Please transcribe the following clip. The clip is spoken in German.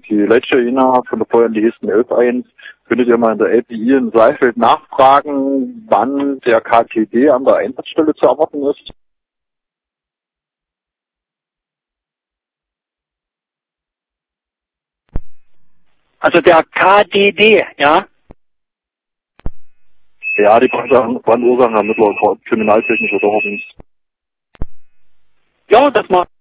die letzte innerhalb von der Feuerwehrlisten 11.1 könntet ihr mal in der LPI in Seifeld nachfragen, wann der KTD an der Einsatzstelle zu erwarten ist. Also der KDD, ja? Ja, die Brandursachenermittler, kriminaltechnischer Ordnungsdienst. Ja, das macht